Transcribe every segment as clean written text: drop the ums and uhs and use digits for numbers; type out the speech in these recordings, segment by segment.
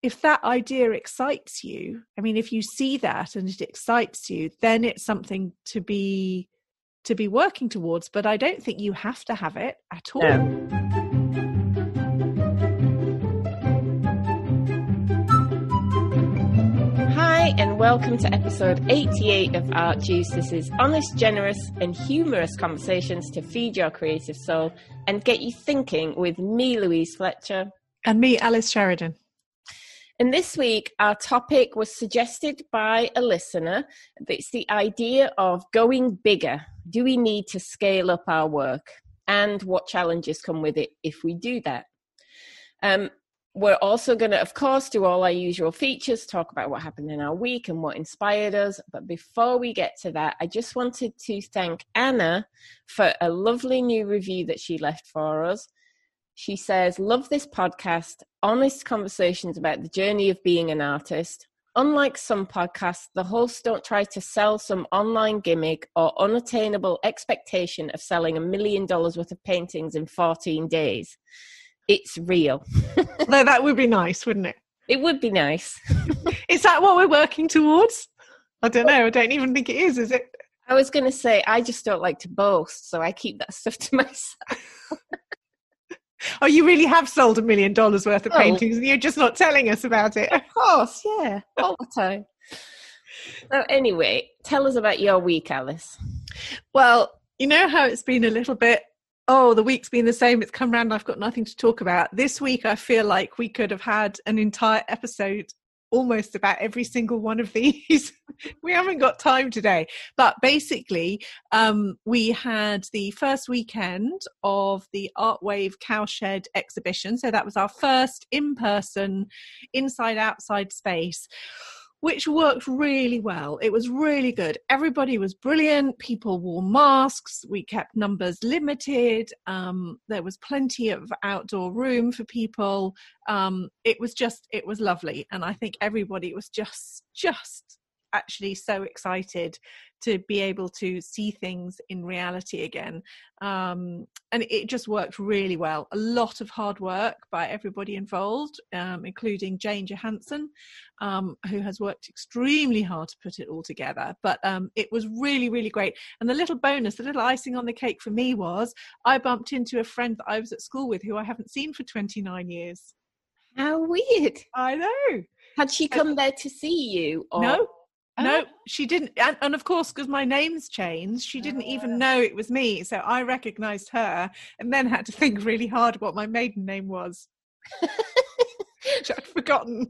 if that idea excites you, I mean, if you see that and it excites you, then it's something to be working towards. But I don't think you have to have it at all. No. Hi, and welcome to episode 88 of Art Juice. This is honest, generous, and humorous conversations to feed your creative soul and get you thinking with me, Louise Fletcher. And me, Alice Sheridan. And this week, our topic was suggested by a listener. It's the idea of going bigger. Do we need to scale up our work? And what challenges come with it if we do that? We're also going to, of course, do all our usual features, talk about what happened in our week and what inspired us. But before we get to that, I just wanted to thank Anna for a lovely new review that she left for us. She says, love this podcast, honest conversations about the journey of being an artist. Unlike some podcasts, the hosts don't try to sell some online gimmick or unattainable expectation of selling $1 million worth of paintings in 14 days. It's real. Though that would be nice, wouldn't it? It would be nice. Is that what we're working towards? I don't know. I don't even think it is it? I was going to say, I just don't like to boast, so I keep that stuff to myself. Oh, you really have sold $1 million worth of paintings and you're just not telling us about it. Of course, yeah, all the time. So anyway, tell us about your week, Alice. Well, you know how it's been a little bit, the week's been the same, it's come round, I've got nothing to talk about. This week, I feel like we could have had an entire episode almost about every single one of these. We haven't got time today, but basically we had the first weekend of the Art Wave Cowshed exhibition, so that was our first in-person inside outside space, which worked really well. It was really good. Everybody was brilliant. People wore masks. We kept numbers limited. There was plenty of outdoor room for people. It was lovely. And I think everybody was just actually so excited to be able to see things in reality again. And it just worked really well. A lot of hard work by everybody involved, including Jane Johansson, who has worked extremely hard to put it all together. But it was really, really great. And the little bonus, the little icing on the cake for me was I bumped into a friend that I was at school with who I haven't seen for 29 years. How weird. I know. Had she come there to see you? Or... No, she didn't. And of course, because my name's changed, she didn't even know it was me. So I recognised her and then had to think really hard what my maiden name was, which I'd forgotten.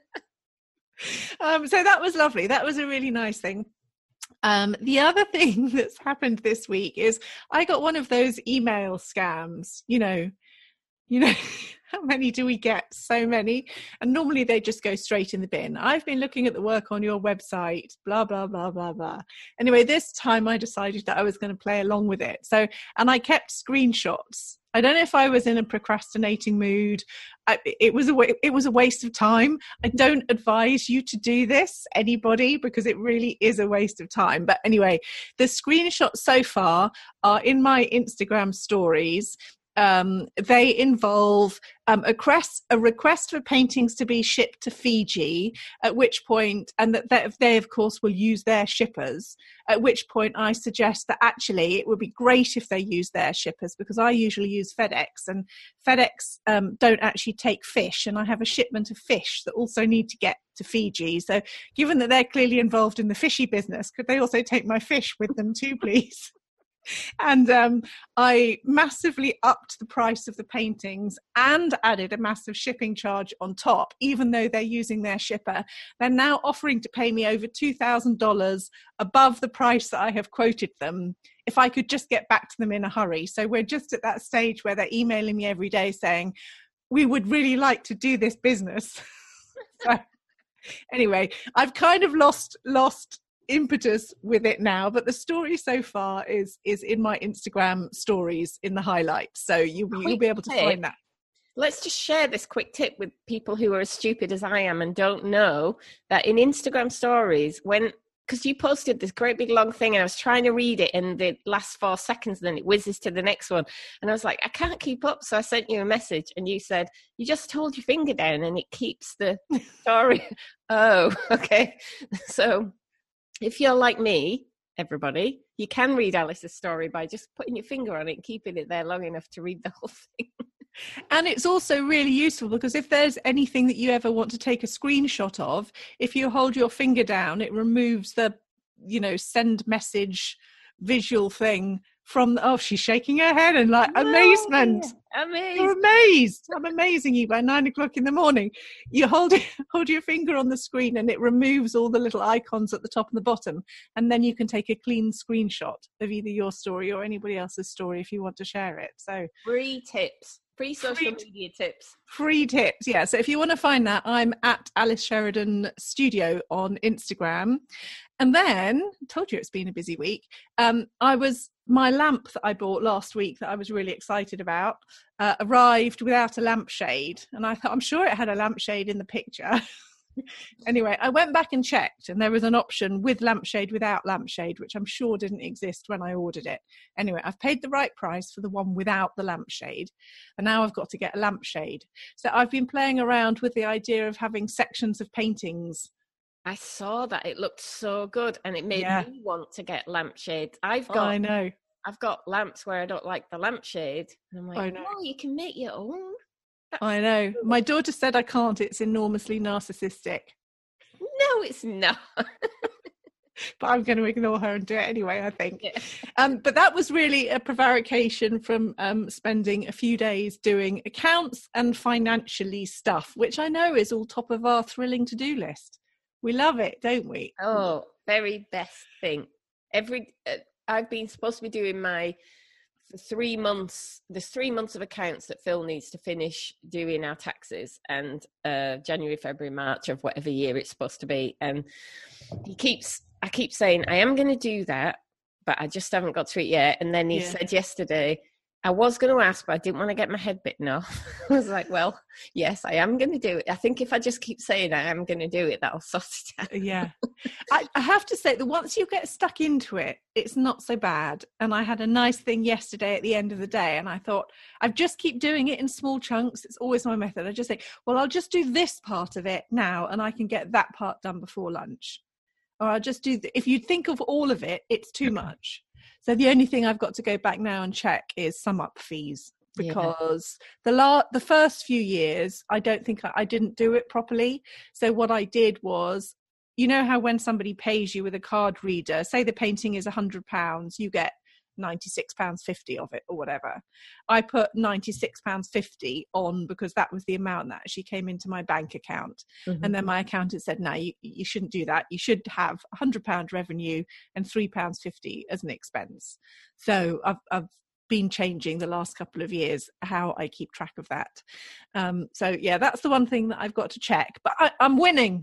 So that was lovely. That was a really nice thing. The other thing that's happened this week is I got one of those email scams, you know, how many do we get? So many. And normally they just go straight in the bin. I've been looking at the work on your website, blah, blah, blah, blah, blah. Anyway, this time I decided that I was going to play along with it. And I kept screenshots. I don't know if I was in a procrastinating mood. It was a waste of time. I don't advise you to do this, anybody, because it really is a waste of time. But anyway, the screenshots so far are in my Instagram stories. They involve a request for paintings to be shipped to Fiji, at which point, and that they of course will use their shippers, at which point I suggest that actually it would be great if they use their shippers, because I usually use FedEx, and FedEx don't actually take fish, and I have a shipment of fish that also need to get to Fiji. So given that they're clearly involved in the fishy business, could they also take my fish with them too, please? And I massively upped the price of the paintings and added a massive shipping charge on top, even though they're using their shipper. They're now offering to pay me over $2,000 above the price that I have quoted them if I could just get back to them in a hurry. So we're just at that stage where they're emailing me every day saying, we would really like to do this business. So anyway, I've kind of lost impetus with it now, but the story so far is in my Instagram stories in the highlights, so you'll be able to find that. Let's just share this quick tip with people who are as stupid as I am and don't know that in Instagram stories, when because you posted this great big long thing and I was trying to read it in the last 4 seconds and then it whizzes to the next one. And I was like, I can't keep up. So I sent you a message and you said, you just hold your finger down and it keeps the story. Oh, okay. So if you're like me, everybody, you can read Alice's story by just putting your finger on it and keeping it there long enough to read the whole thing. And it's also really useful because if there's anything that you ever want to take a screenshot of, if you hold your finger down, it removes the, send message visual thing from, she's shaking her head and like amazement. You're amazed. I'm amazing you by 9 o'clock in the morning. You hold your finger on the screen and it removes all the little icons at the top and the bottom. And then you can take a clean screenshot of either your story or anybody else's story if you want to share it. So free tips. Free social media tips. Free tips, yeah. So if you want to find that, I'm at Alice Sheridan Studio on Instagram. And then, I told you it's been a busy week. My lamp that I bought last week that I was really excited about arrived without a lampshade. And I thought, I'm sure it had a lampshade in the picture. Anyway, I went back and checked and there was an option with lampshade, without lampshade, which I'm sure didn't exist when I ordered it. Anyway, I've paid the right price for the one without the lampshade and now I've got to get a lampshade. So I've been playing around with the idea of having sections of paintings. I saw that. It looked so good and it made me want to get lampshades. I've got lamps where I don't like the lampshade. And I'm like, oh, you can make your own. I know. My daughter said I can't. It's enormously narcissistic. No, it's not. But I'm going to ignore her and do it anyway, I think. Yeah. But that was really a prevarication from spending a few days doing accounts and financially stuff, which I know is all top of our thrilling to-do list. We love it, don't we? Oh, very best thing. I've been supposed to be doing for 3 months. There's 3 months of accounts that Phil needs to finish doing our taxes, and January, February, March of whatever year it's supposed to be. And I keep saying I am going to do that, but I just haven't got to it yet. And then he said yesterday, I was going to ask, but I didn't want to get my head bitten off. I was like, well, yes, I am going to do it. I think if I just keep saying I am going to do it, that'll sort it out. Yeah. I have to say that once you get stuck into it, it's not so bad. And I had a nice thing yesterday at the end of the day. And I thought, I just keep doing it in small chunks. It's always my method. I just think, well, I'll just do this part of it now and I can get that part done before lunch. Or I'll just do, if you think of all of it, it's too much. So the only thing I've got to go back now and check is sum up fees, because the first few years, I don't think I didn't do it properly. So what I did was, you know how when somebody pays you with a card reader, say the painting is £100, you get £96.50 of it or whatever. I put £96.50 on because that was the amount that actually came into my bank account. Mm-hmm. And then my accountant said, no, you shouldn't do that. You should have £100 revenue and £3.50 as an expense. So I've been changing the last couple of years how I keep track of that. So yeah, that's the one thing that I've got to check. But I'm winning.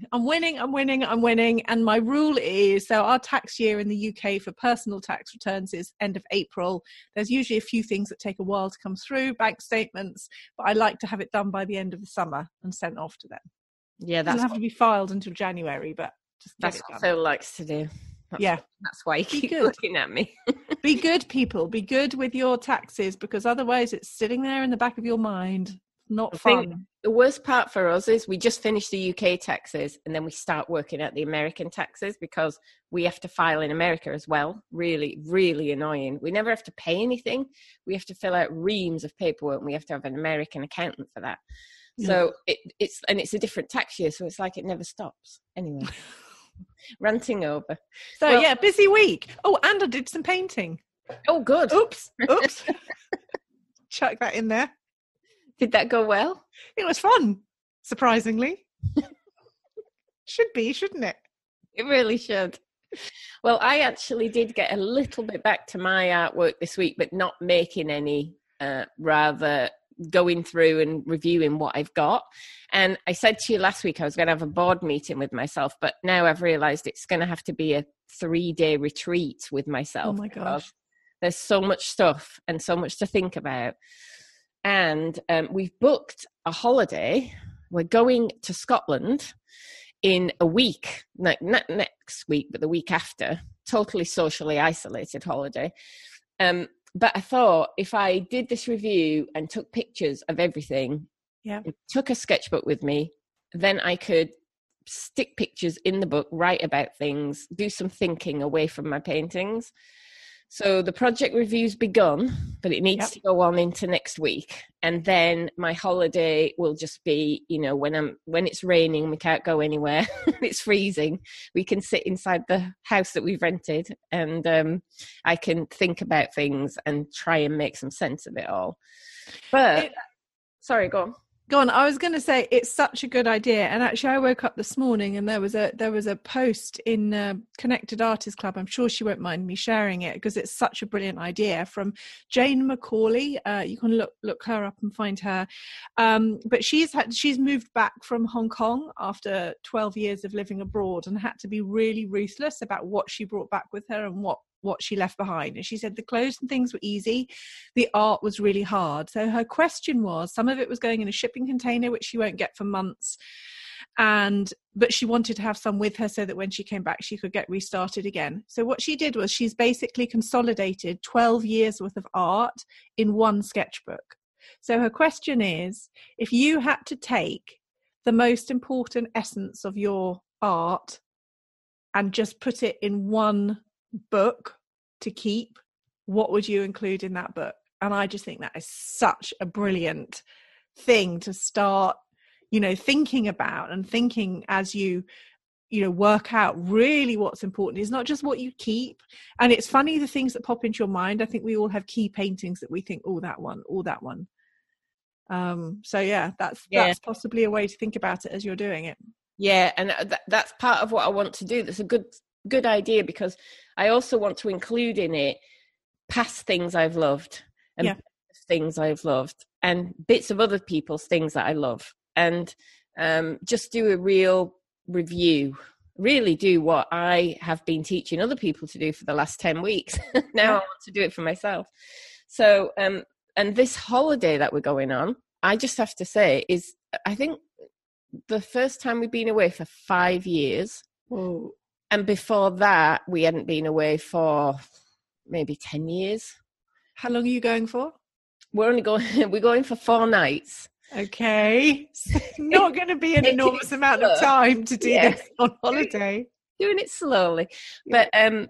And my rule is, so our tax year in the UK for personal tax returns is end of April. There's usually a few things that take a while to come through, bank statements, but I like to have it done by the end of the summer and sent off to them. Yeah, it doesn't have to be filed until January, but just that's what Phil likes to do. That's why you keep looking at me. Be good, people. Be good with your taxes, because otherwise it's sitting there in the back of your mind. Not fun. The worst part for us is we just finish the UK taxes and then we start working at the American taxes, because we have to file in America as well. Really, really annoying. We never have to pay anything. We have to fill out reams of paperwork and we have to have an American accountant for that. Yeah. So it's a different tax year, so it's like it never stops. Anyway. Ranting over. So yeah, busy week. Oh, and I did some painting. Oh, good. Oops. Chuck that in there. Did that go well? It was fun, surprisingly. Should be, shouldn't it? It really should. Well, I actually did get a little bit back to my artwork this week, but not making any, rather going through and reviewing what I've got. And I said to you last week I was going to have a board meeting with myself, but now I've realized it's going to have to be a 3-day retreat with myself. Oh my gosh. There's so much stuff and so much to think about. And we've booked a holiday. We're going to Scotland in a week, not next week, but the week after, totally socially isolated holiday. But I thought if I did this review and took pictures of everything, took a sketchbook with me, then I could stick pictures in the book, write about things, do some thinking away from my paintings. So the project review's begun, but it needs to go on into next week. And then my holiday will just be, you know, when it's raining, we can't go anywhere, it's freezing, we can sit inside the house that we've rented, and I can think about things and try and make some sense of it all. But sorry, go on. Go on. I was going to say it's such a good idea, and actually, I woke up this morning and there was a post in Connected Artists Club. I'm sure she won't mind me sharing it because it's such a brilliant idea from Jane Macaulay. You can look her up and find her. But she's moved back from Hong Kong after 12 years of living abroad and had to be really ruthless about what she brought back with her and what she left behind. And she said the clothes and things were easy, the art was really hard. So her question was, some of it was going in a shipping container, which she won't get for months, but she wanted to have some with her so that when she came back she could get restarted again. So what she did was she's basically consolidated 12 years worth of art in one sketchbook. So her question is, if you had to take the most important essence of your art and just put it in one book to keep, what would you include in that book? And I just think that is such a brilliant thing to start, you know, thinking about, and thinking as you work out really what's important is not just what you keep. And it's funny, the things that pop into your mind. I think we all have key paintings that we think, oh, that one, or that one. So yeah, that's possibly a way to think about it as you're doing it. Yeah, and that's part of what I want to do. That's a good idea, because I also want to include in it past things I've loved and things I've loved and bits of other people's things that I love, and just do a real review, really do what I have been teaching other people to do for the last 10 weeks. Now I want to do it for myself. So and this holiday that we're going on, I just have to say, is I think the first time we've been away for 5 years. Whoa. And before that, we hadn't been away for maybe 10 years. How long are you going for? We're going for 4 nights. Okay. Not going to be an enormous amount of time to do this on holiday. Doing it slowly. But I'm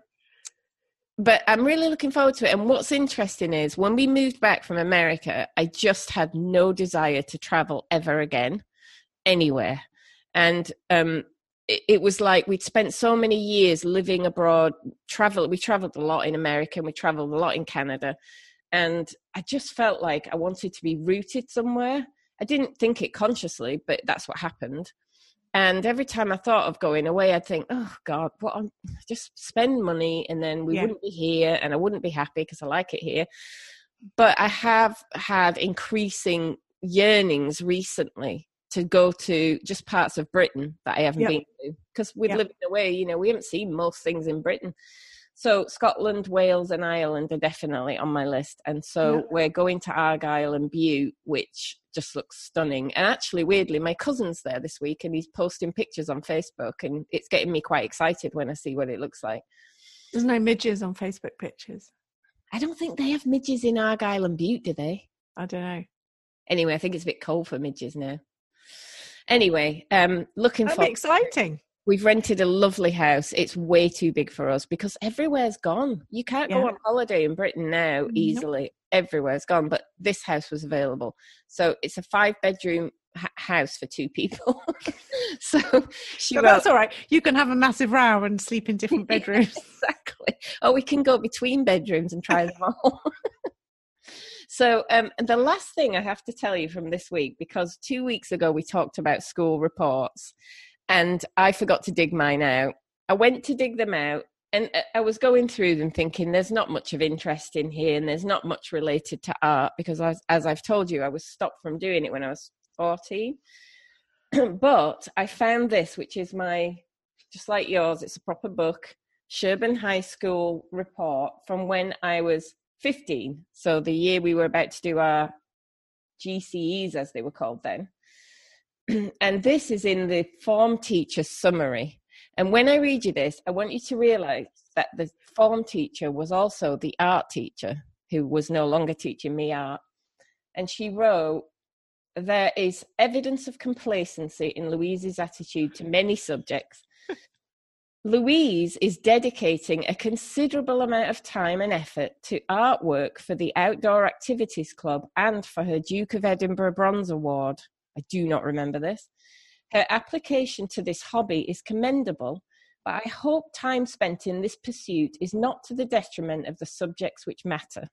really looking forward to it. And what's interesting is when we moved back from America, I just had no desire to travel ever again, anywhere. And it was like we'd spent so many years living abroad, we traveled a lot in America, and we traveled a lot in Canada, and I just felt like I wanted to be rooted somewhere. I didn't think it consciously, but that's what happened. And every time I thought of going away, I'd think, oh God, just spend money, and then we wouldn't be here, and I wouldn't be happy because I like it here. But I have had increasing yearnings recently to go to just parts of Britain that I haven't been to, because with living away, you know, we haven't seen most things in Britain. So Scotland, Wales and Ireland are definitely on my list. And so we're going to Argyll and Bute, which just looks stunning. And actually, weirdly, my cousin's there this week and he's posting pictures on Facebook, and it's getting me quite excited when I see what it looks like. There's no midges on Facebook pictures. I don't think they have midges in Argyll and Bute, do they? I don't know. Anyway, I think it's a bit cold for midges now. Anyway, looking for... That'd be exciting. We've rented a lovely house. It's way too big for us because everywhere's gone. You can't go on holiday in Britain now easily. Nope. Everywhere's gone. But this house was available. So it's a 5-bedroom house for 2 people. So that's all right. You can have a massive row and sleep in different bedrooms. Exactly. Or we can go between bedrooms and try them all. So the last thing I have to tell you from this week, because 2 weeks ago we talked about school reports and I forgot to dig mine out. I went to dig them out and I was going through them thinking there's not much of interest in here and there's not much related to art because, as I've told you, I was stopped from doing it when I was 14. But I found this, which is just like yours, it's a proper book, Sherborne High School report from when I was 15, so the year we were about to do our GCEs, as they were called then. And this is in the form teacher summary. And when I read you this, I want you to realize that the form teacher was also the art teacher who was no longer teaching me art. And she wrote, there is evidence of complacency in Louise's attitude to many subjects. Louise is dedicating a considerable amount of time and effort to artwork for the Outdoor Activities Club and for her Duke of Edinburgh Bronze Award. I do not remember this. Her application to this hobby is commendable, but I hope time spent in this pursuit is not to the detriment of the subjects which matter.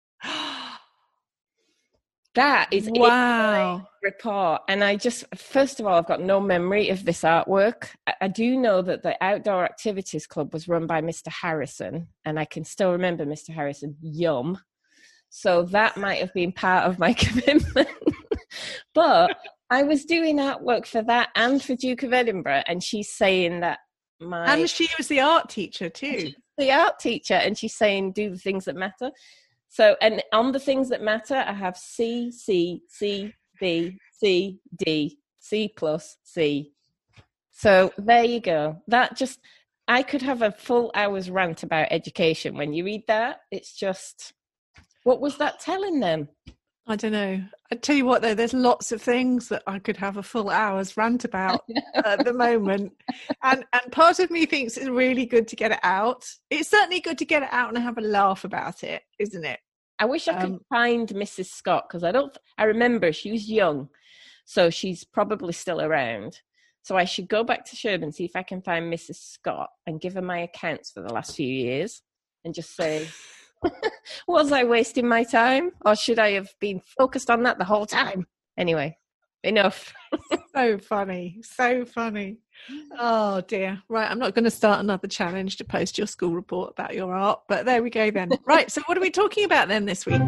That is in my report. And I just, first of all, I've got no memory of this artwork. I do know that the Outdoor Activities Club was run by Mr. Harrison, and I can still remember Mr. Harrison, yum. So that might have been part of my commitment. But I was doing artwork for that and for Duke of Edinburgh, and she's saying that And she was the art teacher too. The art teacher, and she's saying do the things that matter. So, and on the things that matter, I have C, C, C, B, C, D, C plus C. So there you go. That just, I could have a full hour's rant about education. When you read that, it's just, what was that telling them? I don't know. I tell you what, though, there's lots of things that I could have a full hour's rant about at the moment. And part of me thinks it's really good to get it out. It's certainly good to get it out and have a laugh about it, isn't it? I wish I could find Mrs. Scott, because I remember she was young, so she's probably still around. So I should go back to Sherburn and see if I can find Mrs. Scott and give her my accounts for the last few years and just say, was I wasting my time, or should I have been focused on that the whole time? Anyway, enough. So funny. So funny. Oh dear. Right, I'm not going to start another challenge to post your school report about your art, but there we go then. Right, so what are we talking about then this week?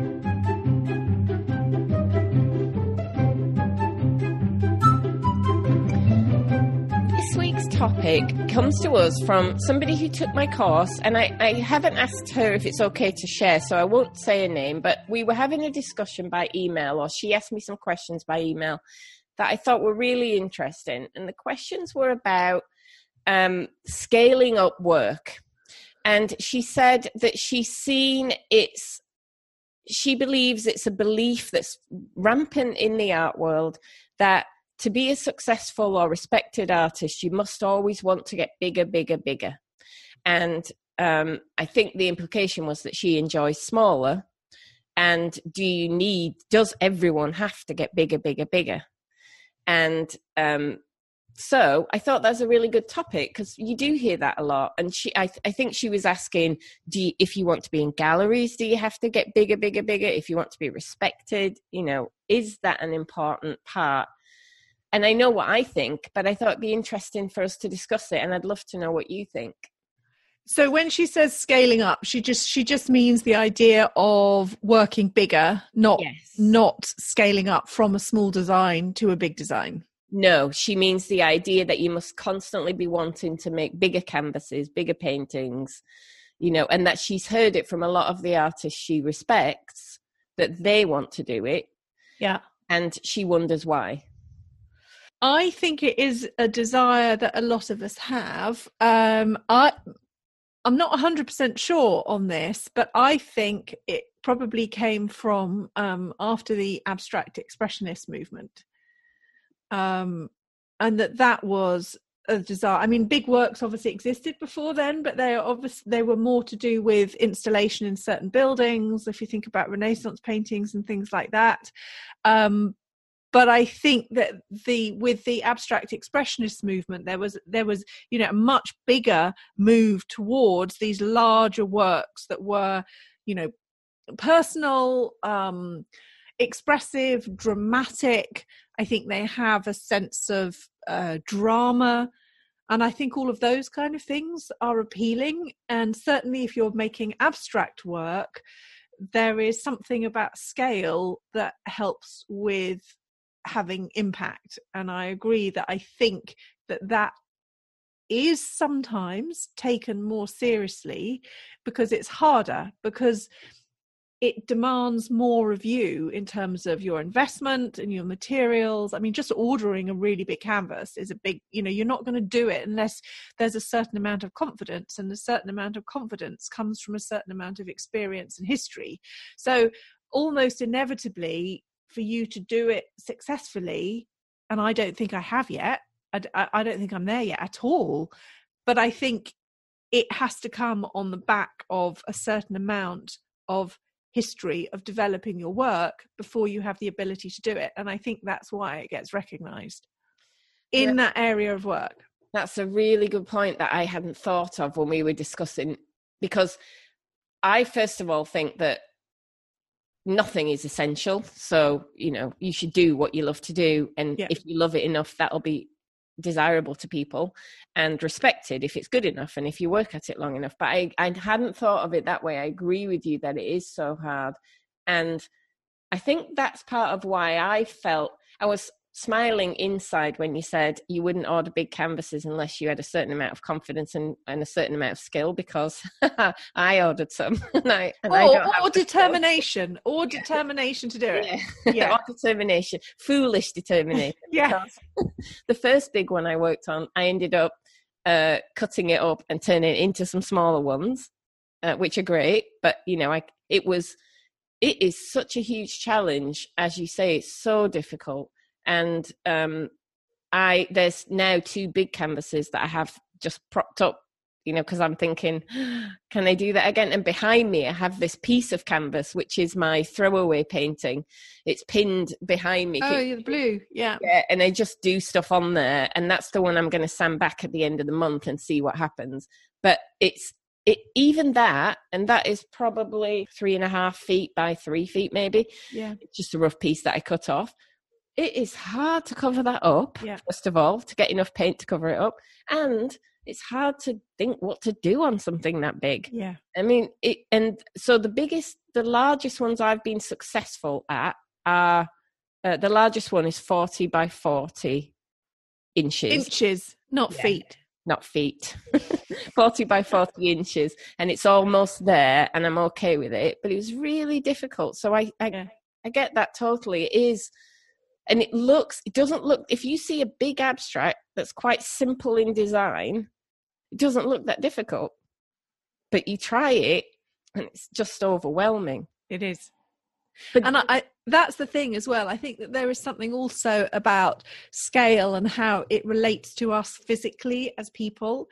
This week's topic comes to us from somebody who took my course, and I haven't asked her if it's okay to share, so I won't say her name, but we were having a discussion by email, or she asked me some questions by email that I thought were really interesting. And the questions were about scaling up work. And she said that she believes it's a belief that's rampant in the art world that to be a successful or respected artist, you must always want to get bigger, bigger, bigger. And I think the implication was that she enjoys smaller. And does everyone have to get bigger, bigger, bigger? And so I thought that's a really good topic, because you do hear that a lot. And I think she was asking, if you want to be in galleries, do you have to get bigger, bigger, bigger? If you want to be respected, is that an important part? And I know what I think, but I thought it'd be interesting for us to discuss it. And I'd love to know what you think. So when she says scaling up, she just means the idea of working bigger, not scaling up from a small design to a big design. No, she means the idea that you must constantly be wanting to make bigger canvases, bigger paintings, and that she's heard it from a lot of the artists she respects, that they want to do it. Yeah. And she wonders why. I think it is a desire that a lot of us have. I'm not 100% sure on this, but I think it probably came from after the abstract expressionist movement. And that was a desire. I mean, big works obviously existed before then, but they were more to do with installation in certain buildings, if you think about Renaissance paintings and things like that. But I think that with the abstract expressionist movement, there was a much bigger move towards these larger works that were, personal, expressive, dramatic. I think they have a sense of drama, and I think all of those kind of things are appealing. And certainly, if you're making abstract work, there is something about scale that helps with having impact. And I agree that I think that is sometimes taken more seriously because it's harder, because it demands more of you in terms of your investment and your materials. I mean, just ordering a really big canvas is a big, you're not going to do it unless there's a certain amount of confidence, and a certain amount of confidence comes from a certain amount of experience and history. So almost inevitably, for you to do it successfully, and I don't think I have yet, I don't think I'm there yet at all, but I think it has to come on the back of a certain amount of history of developing your work before you have the ability to do it. And I think that's why it gets recognized in that area of work. That's a really good point that I hadn't thought of when we were discussing, because I first of all think that nothing is essential. So, you should do what you love to do. And if you love it enough, that'll be desirable to people and respected if it's good enough and if you work at it long enough. But I hadn't thought of it that way. I agree with you that it is so hard. And I think that's part of why I was smiling inside when you said you wouldn't order big canvases unless you had a certain amount of confidence and a certain amount of skill, because I ordered some. Or determination to do it. Yeah. Or determination, foolish determination. Because the first big one I worked on, I ended up cutting it up and turning it into some smaller ones, which are great. But, it is such a huge challenge. As you say, it's so difficult. And there's now 2 big canvases that I have just propped up, because I'm thinking, can I do that again? And behind me, I have this piece of canvas, which is my throwaway painting. It's pinned behind me. Oh, you're the blue. Yeah. And I just do stuff on there. And that's the one I'm going to sand back at the end of the month and see what happens. But even that, and that is probably 3.5 feet by 3 feet, maybe. Yeah. It's just a rough piece that I cut off. It is hard to cover that up, first of all, to get enough paint to cover it up. And it's hard to think what to do on something that big. Yeah. I mean, and so the largest ones I've been successful at are, the largest one is 40 by 40 inches. Inches, not feet. Not feet. 40 by 40 inches. And it's almost there, and I'm okay with it. But it was really difficult. So I get that totally. It is. And it doesn't look, if you see a big abstract that's quite simple in design, it doesn't look that difficult. But you try it and it's just overwhelming. It is. And I that's the thing as well. I think that there is something also about scale and how it relates to us physically as people.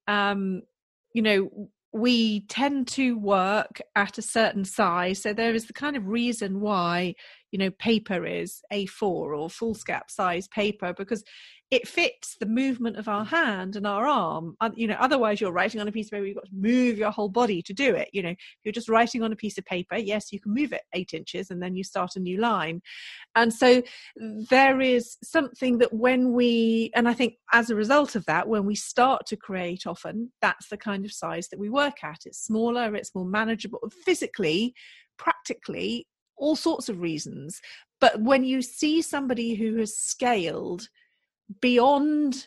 We tend to work at a certain size. So there is the kind of reason why, paper is A4 or foolscap size paper, because it fits the movement of our hand and our arm. Otherwise you're writing on a piece of paper, you've got to move your whole body to do it. If you're just writing on a piece of paper, yes, you can move it 8 inches and then you start a new line. And so there is something that and I think as a result of that, when we start to create, often that's the kind of size that we work at. It's smaller, it's more manageable, physically, practically, all sorts of reasons. But when you see somebody who has scaled beyond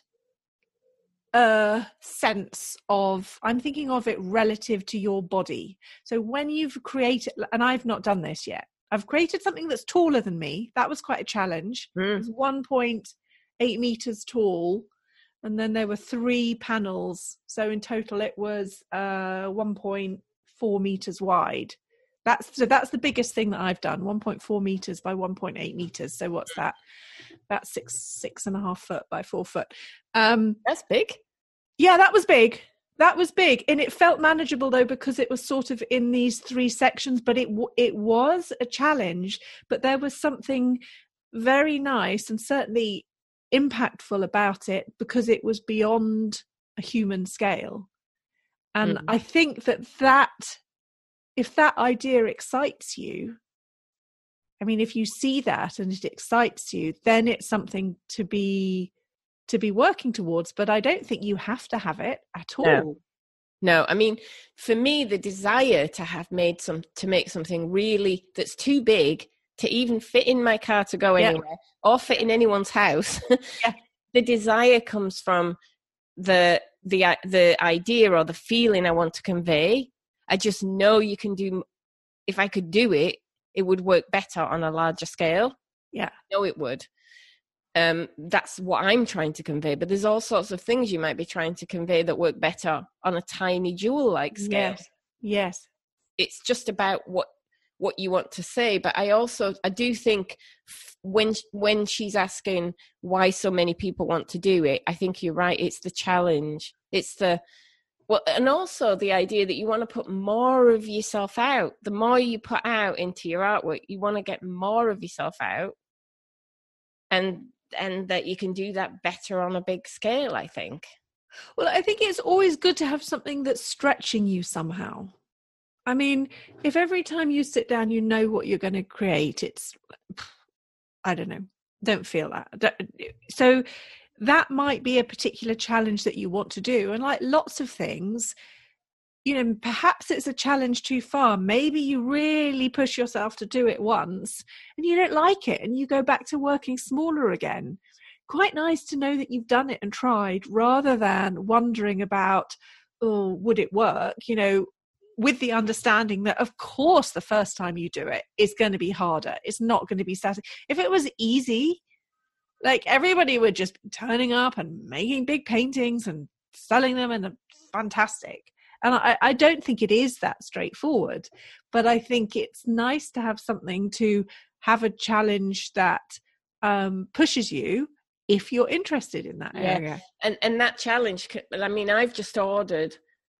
a sense of, I'm thinking of it relative to your body. So when you've created, and I've not done this yet, I've created something that's taller than me. That was quite a challenge. It was 1.8 meters tall. And then there were 3 panels. So in total, it was 1.4 meters wide. That's the biggest thing that I've done, 1.4 meters by 1.8 meters. So what's that? That's 6.5 foot by 4 foot. That's big. Yeah, that was big. And it felt manageable though, because it was sort of in these 3 sections, but it was a challenge, but there was something very nice and certainly impactful about it, because it was beyond a human scale. And I think that if that idea excites you, I mean, if you see that and it excites you, then it's something to be working towards. But I don't think you have to have it at all. No. I mean, for me, the desire to make something really that's too big to even fit in my car to go anywhere or fit in anyone's house, the desire comes from the idea or the feeling I want to convey. I just know you can do if I could do it, it would work better on a larger scale. Yeah. No, it would. That's what I'm trying to convey. But there's all sorts of things you might be trying to convey that work better on a tiny jewel-like scale. Yes. It's just about what you want to say. But I do think when she's asking why so many people want to do it, I think you're right. It's the challenge. And also the idea that you want to put more of yourself out. The more you put out into your artwork, you want to get more of yourself out, and that you can do that better on a big scale, I think. Well, I think it's always good to have something that's stretching you somehow. I mean, if every time you sit down, you know what you're going to create, I don't know, don't feel that. So that might be a particular challenge that you want to do. And like lots of things, perhaps it's a challenge too far. Maybe you really push yourself to do it once and you don't like it and you go back to working smaller again. Quite nice to know that you've done it and tried, rather than wondering about, oh, would it work? With the understanding that, of course, the first time you do it, it's going to be harder. It's not going to be satisfying. If it was easy, like everybody would just be turning up and making big paintings and selling them, and fantastic. And I don't think it is that straightforward, but I think it's nice to have something to have a challenge that pushes you if you're interested in that area. And that challenge, I mean, I've just ordered,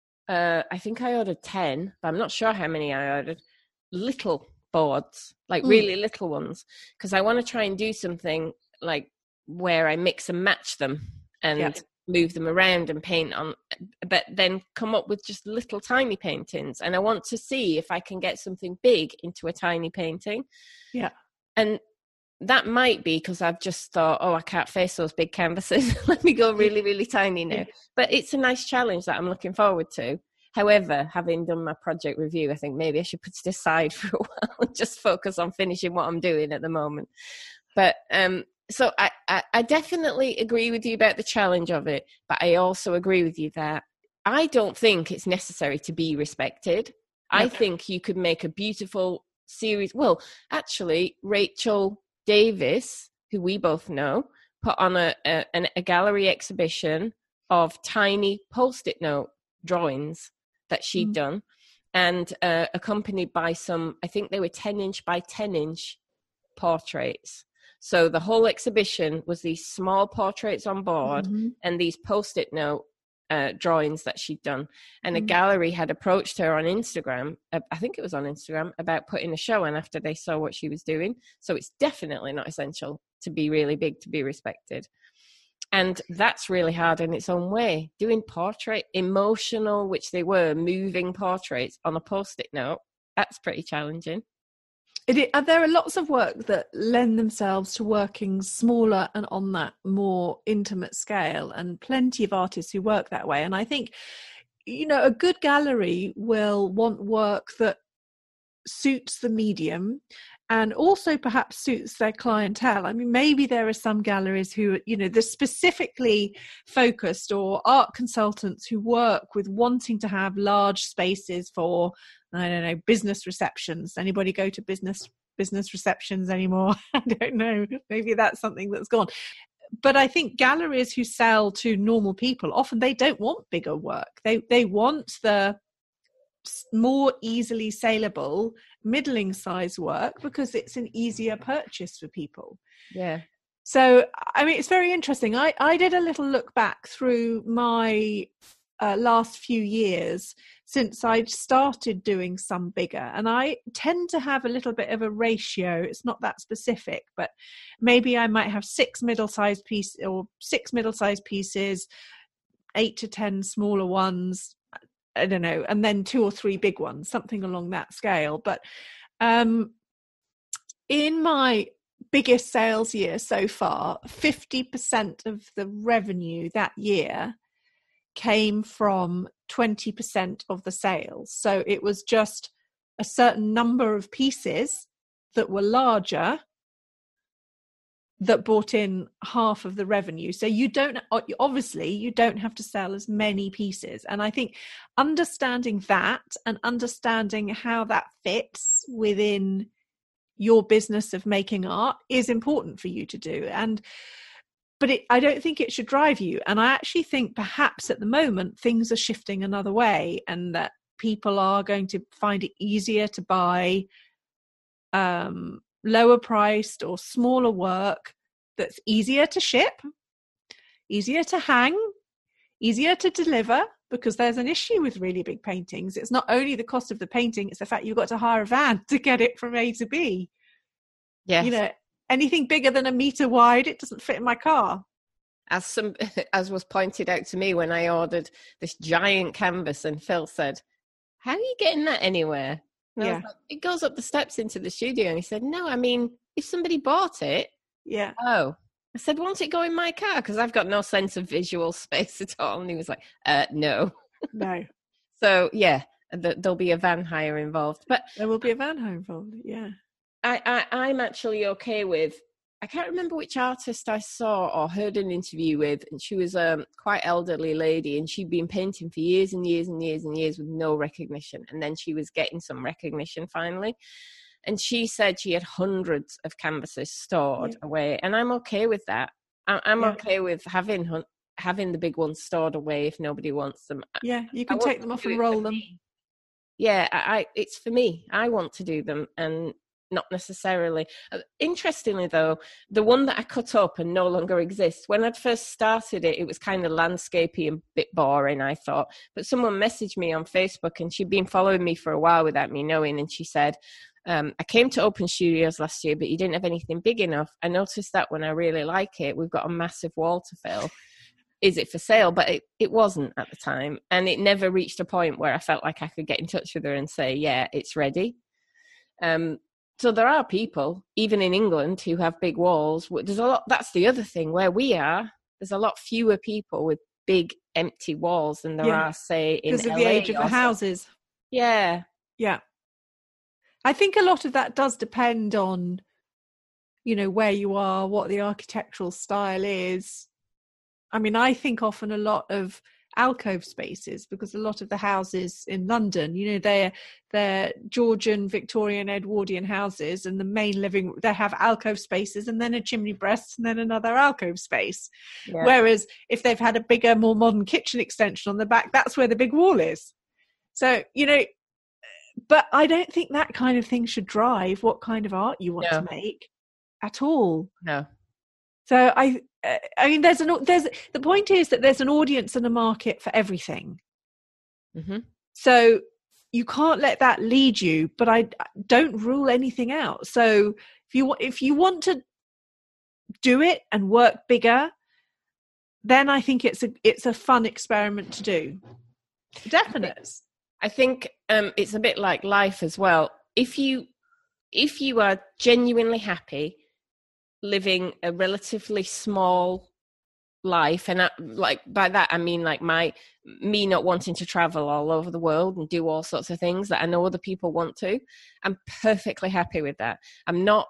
I think I ordered 10, but I'm not sure how many I ordered, little boards, like really little ones, because I want to try and do something like where I mix and match them and move them around and paint on, but then come up with just little tiny paintings. And I want to see if I can get something big into a tiny painting. Yeah. And that might be because I've just thought, oh, I can't face those big canvases. Let me go really, really tiny now. But it's a nice challenge that I'm looking forward to. However, having done my project review, I think maybe I should put it aside for a while and just focus on finishing what I'm doing at the moment. But so I definitely agree with you about the challenge of it. But I also agree with you that I don't think it's necessary to be respected. I think you could make a beautiful series. Well, actually, Rachel Davis, who we both know, put on a gallery exhibition of tiny Post-it note drawings that she'd done, and accompanied by some, I think they were 10-inch by 10-inch portraits. So the whole exhibition was these small portraits on board and these Post-it note drawings that she'd done. And a gallery had approached her on Instagram, I think it was on Instagram, about putting a show on after they saw what she was doing. So it's definitely not essential to be really big to be respected. And that's really hard in its own way. Doing portrait, emotional, which they were, moving portraits on a Post-it note, that's pretty challenging. There are lots of work that lend themselves to working smaller and on that more intimate scale, and plenty of artists who work that way. And I think, a good gallery will want work that suits the medium and also perhaps suits their clientele. I mean, maybe there are some galleries who, they're specifically focused, or art consultants who work with wanting to have large spaces for, I don't know, business receptions. Anybody go to business receptions anymore? I don't know. Maybe that's something that's gone. But I think galleries who sell to normal people, often they don't want bigger work. They want the more easily saleable, middling size work because it's an easier purchase for people. Yeah. So, I mean, it's very interesting. I did a little look back through my last few years since I'd started doing some bigger, and I tend to have a little bit of a ratio. It's not that specific, but maybe I might have 6 middle-sized pieces, 8 to 10 smaller ones, I don't know, and then 2 or 3 big ones, something along that scale. But in my biggest sales year so far, 50% of the revenue that year came from 20% of the sales. So it was just a certain number of pieces that were larger that brought in half of the revenue. So you don't have to sell as many pieces. And I think understanding that and understanding how that fits within your business of making art is important for you to do. But I don't think it should drive you. And I actually think perhaps at the moment things are shifting another way, and that people are going to find it easier to buy lower priced or smaller work that's easier to ship, easier to hang, easier to deliver, because there's an issue with really big paintings. It's not only the cost of the painting, it's the fact you've got to hire a van to get it from A to B. Yes. You know, anything bigger than a meter wide, it doesn't fit in my car. As was pointed out to me when I ordered this giant canvas, and Phil said, "How are you getting that anywhere?" And I was like, "It goes up the steps into the studio." And he said, "No, I mean, if somebody bought it." Yeah. Oh. I said, "Won't it go in my car? Because I've got no sense of visual space at all." And he was like, no. No. So, yeah, there'll be a van hire involved. But there will be a van hire involved, yeah. I'm actually okay with, I can't remember which artist I saw or heard an interview with, and she was a quite elderly lady, and she'd been painting for years and years and years and years with no recognition. And then she was getting some recognition finally. And she said she had hundreds of canvases stored away. And I'm okay with that. I'm okay with having the big ones stored away if nobody wants them. Yeah, you can take them off and roll them. Yeah, it's for me. I want to do them, and not necessarily. Interestingly, though, the one that I cut up and no longer exists, when I'd first started it, it was kind of landscapey and a bit boring, I thought. But someone messaged me on Facebook, and she'd been following me for a while without me knowing, and she said, I came to Open Studios last year, but you didn't have anything big enough. I noticed that when I really like it, we've got a massive wall to fill. Is it for sale? But it wasn't at the time. And it never reached a point where I felt like I could get in touch with her and say, yeah, it's ready. So there are people, even in England, who have big walls. There's a lot. That's the other thing. Where we are, there's a lot fewer people with big empty walls than there are, say, in LA. Because of the age of the houses. Yeah. Yeah. I think a lot of that does depend on, you know, where you are, what the architectural style is. I mean, I think often a lot of alcove spaces, because a lot of the houses in London, you know, they're Georgian, Victorian, Edwardian houses, and the main living, they have alcove spaces and then a chimney breast and then another alcove space. Yeah. Whereas if they've had a bigger, more modern kitchen extension on the back, that's where the big wall is. So, you know, but I don't think that kind of thing should drive what kind of art you want to make at all. No. So I mean, there's the point is that there's an audience and a market for everything. Mm-hmm. So you can't let that lead you, but I don't rule anything out. So if you want to do it and work bigger, then I think it's a fun experiment to do. Definite. I think it's a bit like life as well. If you are genuinely happy living a relatively small life, and like by that I mean like me not wanting to travel all over the world and do all sorts of things that I know other people want to, I'm perfectly happy with that. I'm not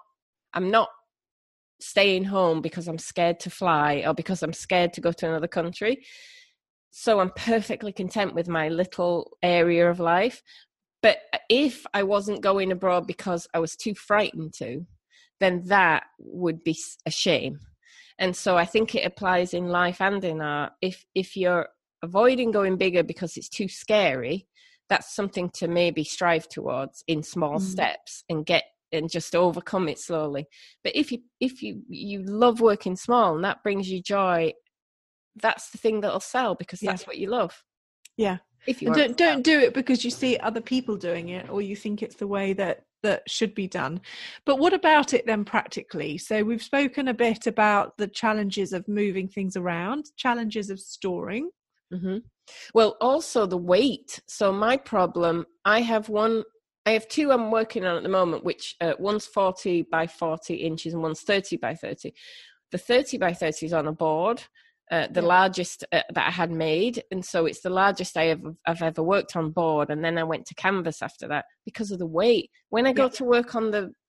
staying home because I'm scared to fly or because I'm scared to go to another country. So I'm perfectly content with my little area of life. But if I wasn't going abroad because I was too frightened to, then that would be a shame. And so I think it applies in life and in art. If you're avoiding going bigger because it's too scary, that's something to maybe strive towards in small steps and just overcome it slowly. But if you love working small and that brings you joy, that's the thing that'll sell, because that's what you love. Yeah. If you don't do it because you see other people doing it, or you think it's the way that should be done. But what about it then practically? So we've spoken a bit about the challenges of moving things around, challenges of storing. Mm-hmm. Well, also the weight. So my problem, I have two I'm working on at the moment, which one's 40 by 40 inches and one's 30 by 30. The 30 by 30 is on a board. The largest that I had made, and so it's the largest I've ever worked on board, and then I went to canvas after that because of the weight. When I go to work on the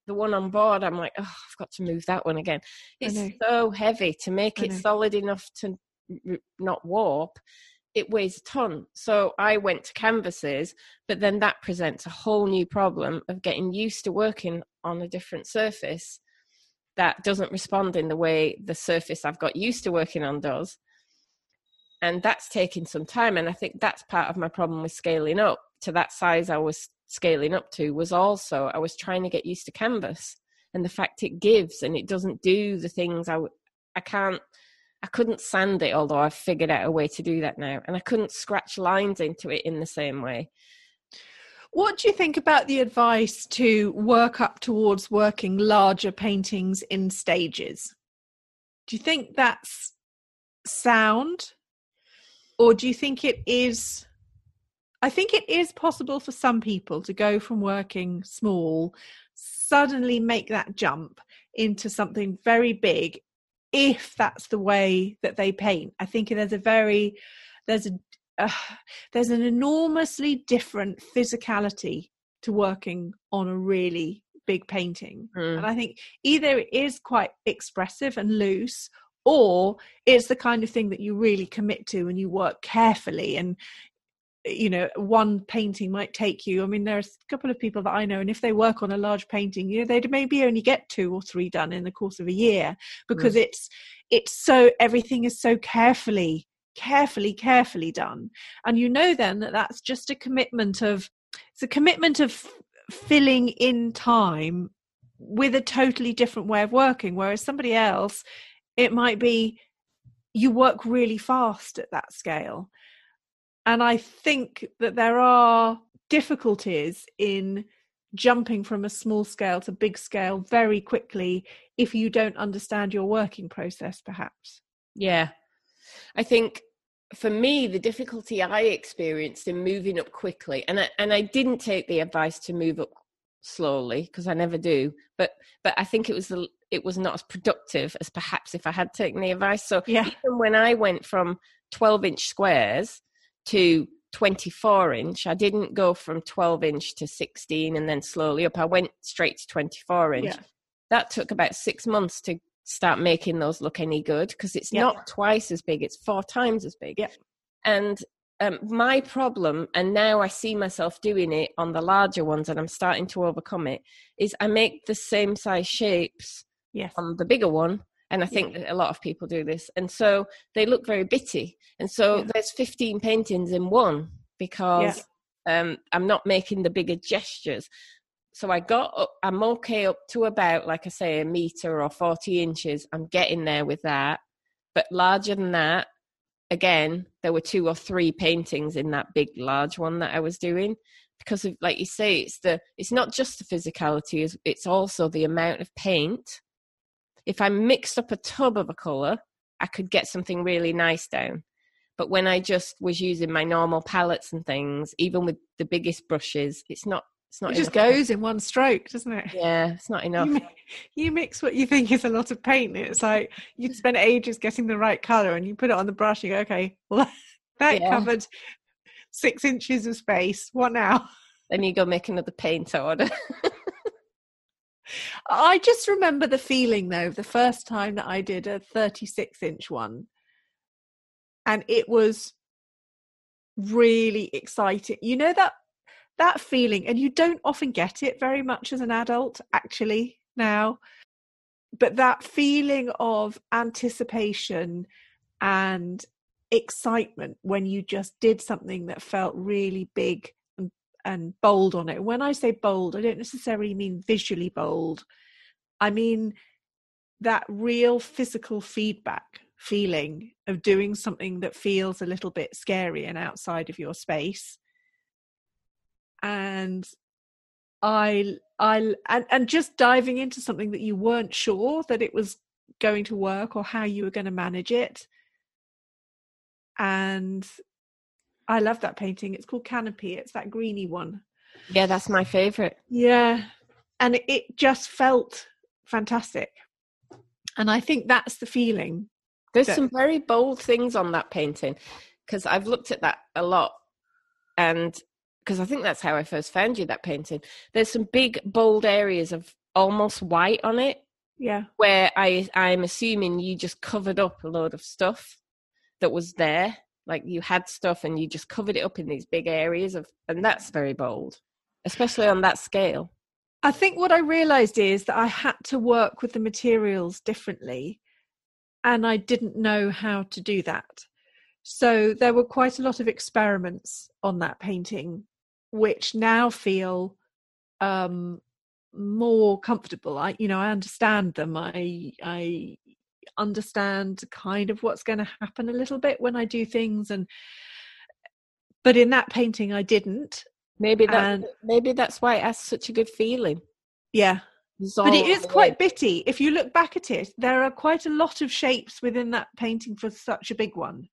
the one on board, I'm like, oh, I've got to move that one again. It's so heavy to make it solid enough to not warp. It weighs a ton. So I went to canvases, but then that presents a whole new problem of getting used to working on a different surface that doesn't respond in the way the surface I've got used to working on does. And that's taking some time. And I think that's part of my problem with scaling up to that size I was scaling up to, was also I was trying to get used to canvas and the fact it gives and it doesn't do the things I couldn't sand it, although I've figured out a way to do that now. And I couldn't scratch lines into it in the same way. What do you think about the advice to work up towards working larger paintings in stages? Do you think that's sound? Or do you think it is? I think it is possible for some people to go from working small, suddenly make that jump into something very big, if that's the way that they paint. I think there's an enormously different physicality to working on a really big painting. And I think either it is quite expressive and loose, or it's the kind of thing that you really commit to and you work carefully. And you know, one painting might take you, I mean, there's a couple of people that I know, and if they work on a large painting, you know, they'd maybe only get 2 or 3 done in the course of a year, because it's so, everything is so carefully done. And you know then that's just a commitment of filling in time with a totally different way of working. Whereas somebody else, it might be you work really fast at that scale. And I think that there are difficulties in jumping from a small scale to big scale very quickly if you don't understand your working process, perhaps. Yeah. I think for me, the difficulty I experienced in moving up quickly, and I didn't take the advice to move up slowly, because I never do, but I think it was not as productive as perhaps if I had taken the advice. So even when I went from 12-inch squares to 24-inch, I didn't go from 12-inch to 16 and then slowly up. I went straight to 24-inch. That took about 6 months to start making those look any good, because it's not twice as big, it's 4 times as big. And my problem, and now I see myself doing it on the larger ones and I'm starting to overcome it, is I make the same size shapes on the bigger one. And I think that a lot of people do this. And so they look very bitty. And so there's 15 paintings in one, because I'm not making the bigger gestures. So I'm okay up to about, like I say, 1 meter or 40 inches. I'm getting there with that. But larger than that, again, there were 2 or 3 paintings in that big, large one that I was doing. Because of, like you say, it's not just the physicality, it's also the amount of paint. If I mixed up a tub of a colour, I could get something really nice down. But when I just was using my normal palettes and things, even with the biggest brushes, it's not it just goes in one stroke, doesn't it? Yeah, it's not enough. You mix what you think is a lot of paint. It's like you spend ages getting the right colour and you put it on the brush and you go, okay, well, that covered 6 inches of space. What now? Then you go make another paint order. I just remember the feeling, though, the first time that I did a 36-inch one. And it was really exciting. You know, that feeling, and you don't often get it very much as an adult, actually, now. But that feeling of anticipation and excitement when you just did something that felt really big and bold on it. When I say bold, I don't necessarily mean visually bold. I mean that real physical feedback feeling of doing something that feels a little bit scary and outside of your space. And and just diving into something that you weren't sure that it was going to work or how you were going to manage it. And I love that painting. It's called Canopy. It's that greeny one. Yeah, that's my favorite. Yeah. And it just felt fantastic. And I think that's the feeling. There's some very bold things on that painting, because I've looked at that a lot. And because I think that's how I first found you, that painting. There's some big, bold areas of almost white on it. Yeah. Where I'm assuming you just covered up a load of stuff that was there. Like you had stuff and you just covered it up in these big areas and that's very bold, especially on that scale. I think what I realized is that I had to work with the materials differently, and I didn't know how to do that. So there were quite a lot of experiments on that painting, which now feel more comfortable. I understand them. I understand kind of what's going to happen a little bit when I do things, but in that painting I didn't. Maybe that's why it has such a good feeling. Yeah. But it is quite bitty. If you look back at it, there are quite a lot of shapes within that painting for such a big one.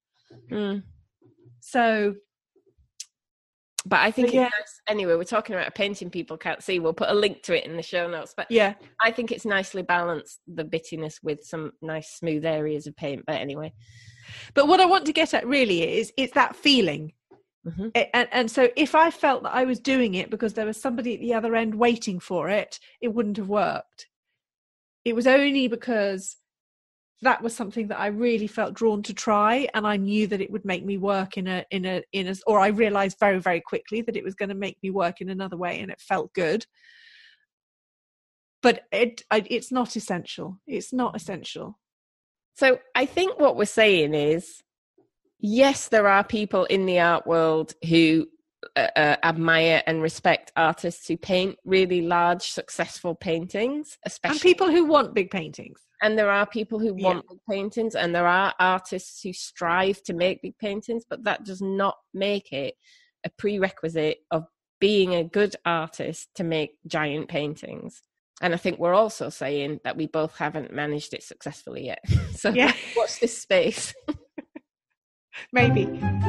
So, but I think it's nice. Anyway, we're talking about a painting people can't see. We'll put a link to it in the show notes. But yeah, I think it's nicely balanced, the bittiness with some nice smooth areas of paint. But anyway. But what I want to get at really is it's that feeling. Mm-hmm. And so if I felt that I was doing it because there was somebody at the other end waiting for it, it wouldn't have worked. It was only because that was something that I really felt drawn to try, and I knew that it would make me work or I realized very, very quickly that it was going to make me work in another way, and it felt good. But it's not essential. It's not essential. So I think what we're saying is, yes, there are people in the art world who admire and respect artists who paint really large, successful paintings, especially. And people who want big paintings. And there are people who want big paintings, and there are artists who strive to make big paintings, but that does not make it a prerequisite of being a good artist to make giant paintings. And I think we're also saying that we both haven't managed it successfully yet. So watch this space. Maybe.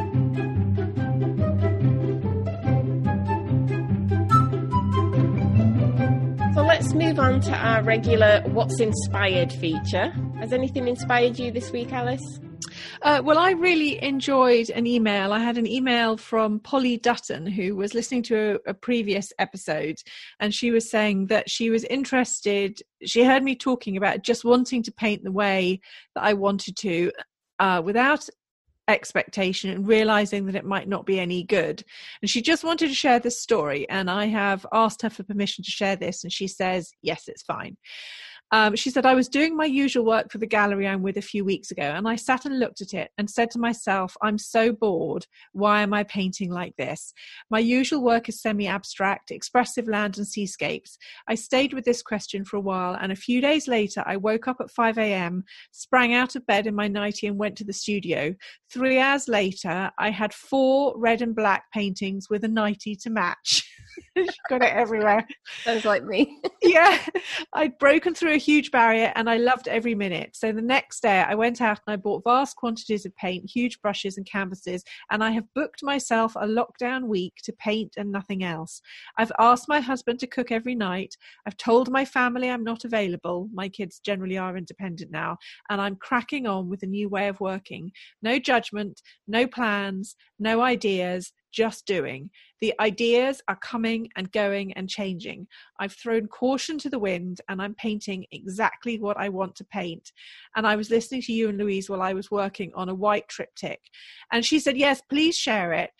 So let's move on to our regular What's Inspired feature. Has anything inspired you this week, Alice? Well, I really enjoyed an email. I had an email from Polly Dutton, who was listening to a previous episode, and she was saying that she was interested. She heard me talking about just wanting to paint the way that I wanted to without expectation and realizing that it might not be any good, and she just wanted to share this story, and I have asked her for permission to share this, and she says yes, it's fine. She said, I was doing my usual work for the gallery I'm with a few weeks ago, and I sat and looked at it and said to myself, I'm so bored. Why am I painting like this? My usual work is semi-abstract, expressive land and seascapes. I stayed with this question for a while, and a few days later, I woke up at 5 a.m., sprang out of bed in my nightie and went to the studio. 3 hours later, I had 4 red and black paintings with a nightie to match. Got it everywhere. Sounds like me. Yeah, I'd broken through a huge barrier and I loved every minute. So the next day I went out and I bought vast quantities of paint, huge brushes and canvases, and I have booked myself a lockdown week to paint and nothing else. I've asked my husband to cook every night. I've told my family I'm not available. My kids generally are independent now, and I'm cracking on with a new way of working. No judgment, no plans, no ideas, just doing. The ideas are coming and going and changing. I've thrown caution to the wind and I'm painting exactly what I want to paint. And I was listening to you and Louise while I was working on a white triptych. And she said, yes, please share it.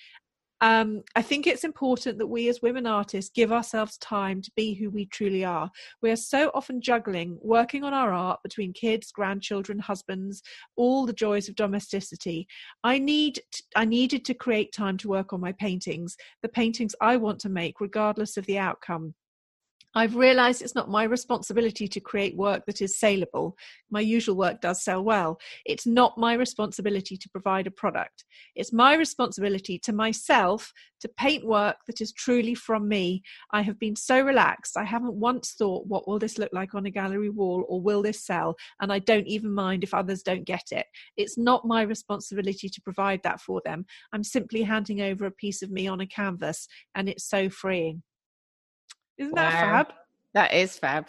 I think it's important that we as women artists give ourselves time to be who we truly are. We are so often juggling, working on our art between kids, grandchildren, husbands, all the joys of domesticity. I needed to create time to work on my paintings, the paintings I want to make, regardless of the outcome. I've realized it's not my responsibility to create work that is saleable. My usual work does sell well. It's not my responsibility to provide a product. It's my responsibility to myself to paint work that is truly from me. I have been so relaxed. I haven't once thought, what will this look like on a gallery wall, or will this sell? And I don't even mind if others don't get it. It's not my responsibility to provide that for them. I'm simply handing over a piece of me on a canvas, and it's so freeing. Isn't that fab? That is fab.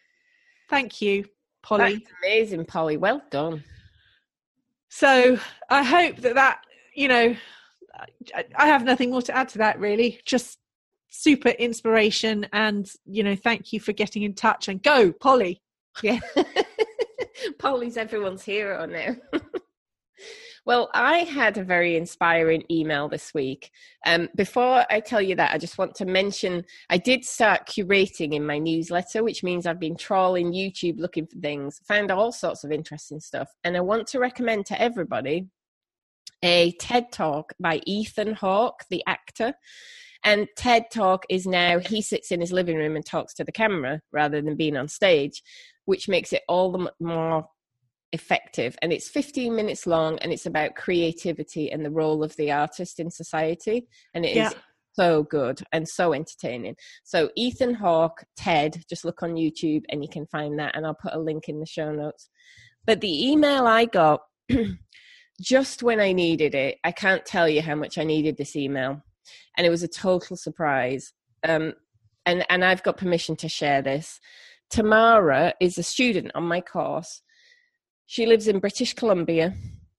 Thank you, Polly. That's amazing, Polly. Well done. So I hope that, I have nothing more to add to that, really. Just super inspiration, and thank you for getting in touch. And go Polly. Yeah. Polly's everyone's hero now. Well, I had a very inspiring email this week. Before I tell you that, I just want to mention I did start curating in my newsletter, which means I've been trawling YouTube looking for things, found all sorts of interesting stuff. And I want to recommend to everybody a TED Talk by Ethan Hawke, the actor. And TED Talk is now, he sits in his living room and talks to the camera rather than being on stage, which makes it all the more effective. And it's 15 minutes long, and it's about creativity and the role of the artist in society. And it is so good and so entertaining. So Ethan Hawke, TED, just look on YouTube and you can find that, and I'll put a link in the show notes. But the email I got just when I needed it, I can't tell you how much I needed this email. And it was a total surprise. And I've got permission to share this. Tamara is a student on my course. She lives in British Columbia,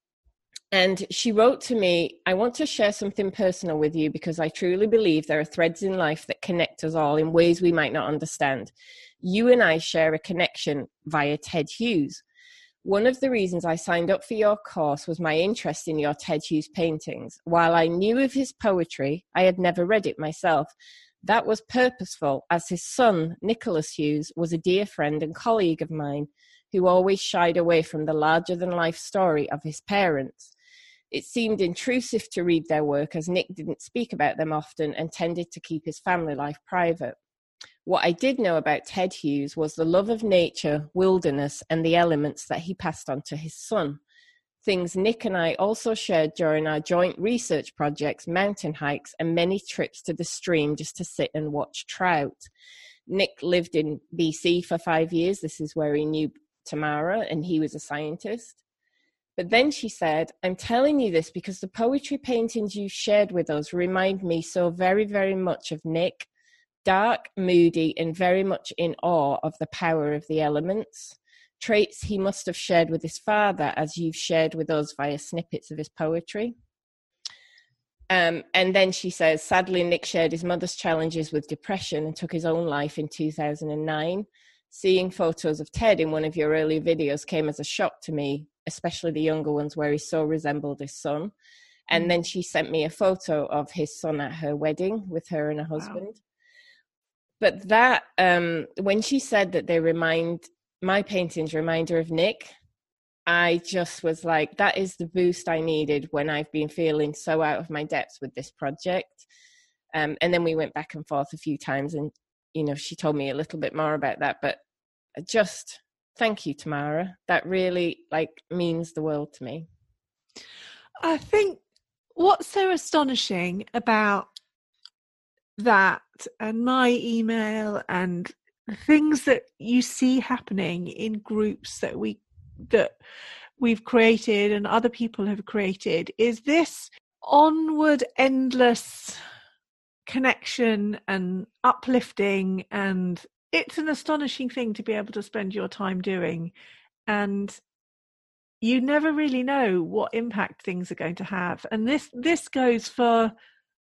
and she wrote to me, I want to share something personal with you because I truly believe there are threads in life that connect us all in ways we might not understand. You and I share a connection via Ted Hughes. One of the reasons I signed up for your course was my interest in your Ted Hughes paintings. While I knew of his poetry, I had never read it myself. That was purposeful, as his son, Nicholas Hughes, was a dear friend and colleague of mine who always shied away from the larger-than-life story of his parents. It seemed intrusive to read their work, as Nick didn't speak about them often and tended to keep his family life private. What I did know about Ted Hughes was the love of nature, wilderness, and the elements that he passed on to his son. Things Nick and I also shared during our joint research projects, mountain hikes, and many trips to the stream just to sit and watch trout. Nick lived in BC for 5 years. This is where he knew Tamara, and he was a scientist. But then she said, I'm telling you this because the poetry paintings you shared with us remind me so very, very much of Nick, dark, moody, and very much in awe of the power of the elements, traits he must have shared with his father as you've shared with us via snippets of his poetry. And then she says, sadly, Nick shared his mother's challenges with depression and took his own life in 2009. Seeing photos of Ted in one of your earlier videos came as a shock to me, especially the younger ones where he so resembled his son. And then she sent me a photo of his son at her wedding with her and her husband. Wow. But that, when she said that my paintings remind her of Nick, I just was like, that is the boost I needed when I've been feeling so out of my depths with this project. And then we went back and forth a few times, and she told me a little bit more about that, but just thank you, Tamara. That really means the world to me. I think what's so astonishing about that and my email and things that you see happening in groups that we've created and other people have created is this onward, endless connection and uplifting, and it's an astonishing thing to be able to spend your time doing, and you never really know what impact things are going to have. And this goes for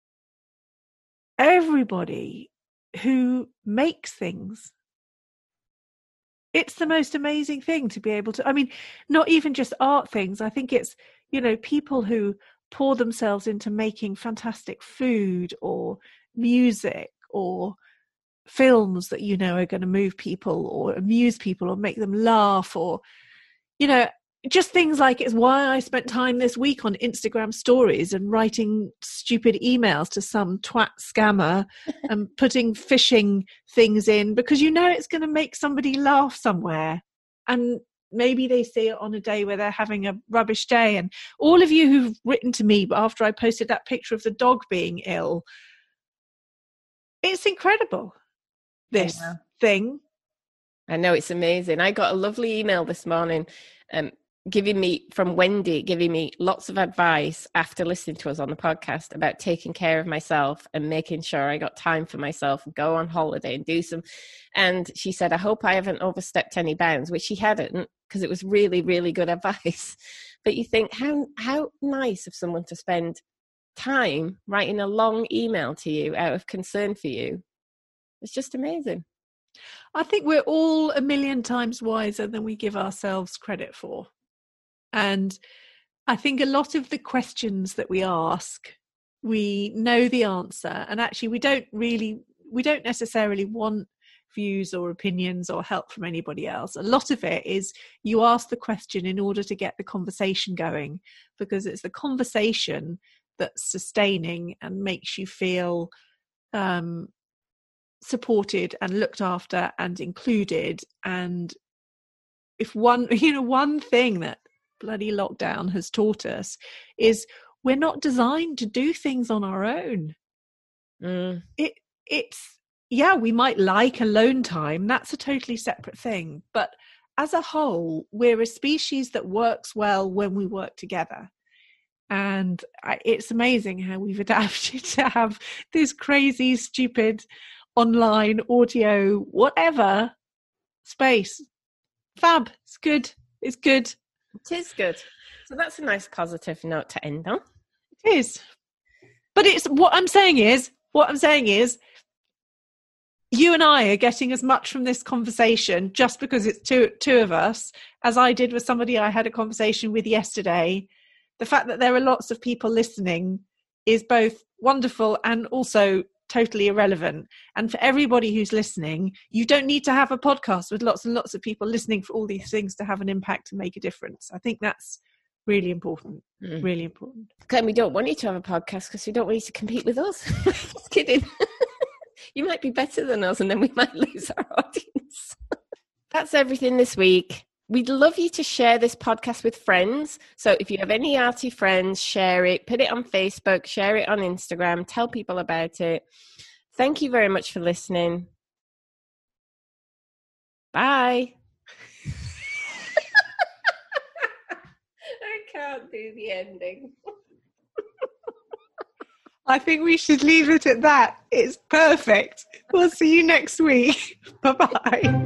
everybody who makes things. It's the most amazing thing to be able to, not even just art things. I think it's, people who pour themselves into making fantastic food or music or films that are going to move people or amuse people or make them laugh, or just things like, it's why I spent time this week on Instagram stories and writing stupid emails to some twat scammer and putting phishing things in, because it's going to make somebody laugh somewhere, and maybe they see it on a day where they're having a rubbish day. And all of you who've written to me after I posted that picture of the dog being ill, it's incredible, this thing. I know, it's amazing. I got a lovely email this morning from Wendy, giving me lots of advice after listening to us on the podcast about taking care of myself and making sure I got time for myself and go on holiday and do some. And she said, I hope I haven't overstepped any bounds, which she hadn't, because it was really, really good advice. But you think, how nice of someone to spend time writing a long email to you out of concern for you. It's just amazing. I think we're all a million times wiser than we give ourselves credit for. And I think a lot of the questions that we ask, we know the answer. And actually, we don't necessarily want views or opinions or help from anybody else. A lot of it is you ask the question in order to get the conversation going, because it's the conversation that's sustaining and makes you feel supported and looked after and included. And if one thing that bloody lockdown has taught us is we're not designed to do things on our own. We might like alone time. That's a totally separate thing. But as a whole, we're a species that works well when we work together. And it's amazing how we've adapted to have this crazy, stupid online audio, whatever space. Fab. It's good. It's good. It is good. So that's a nice positive note to end on. It is. But what I'm saying is, you and I are getting as much from this conversation just because it's two of us as I did with somebody I had a conversation with yesterday. The fact that there are lots of people listening is both wonderful and also totally irrelevant. And for everybody who's listening, you don't need to have a podcast with lots and lots of people listening for all these things to have an impact and make a difference. I think that's really important. Really important. And we don't want you to have a podcast because we don't want you to compete with us. Just kidding. You might be better than us and then we might lose our audience. That's everything this week. We'd love you to share this podcast with friends. So if you have any arty friends, share it, put it on Facebook, share it on Instagram, tell people about it. Thank you very much for listening. Bye. I can't do the ending. I think we should leave it at that. It's perfect. We'll see you next week. Bye-bye.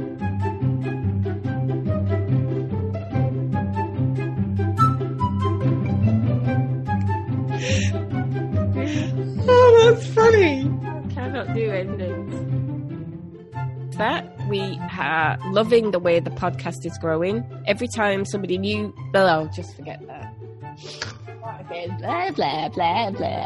Oh, that's funny. I cannot do endings. That we are loving the way the podcast is growing. Every time somebody new... Oh, just forget that. Again, blah, blah, blah, blah.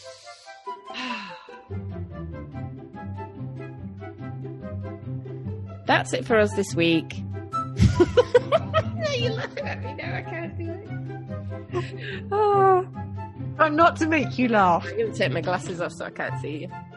That's it for us this week. No, you're laughing at me now. I can't do it. Oh, I'm not to make you laugh. I'm going to take my glasses off so I can't see you.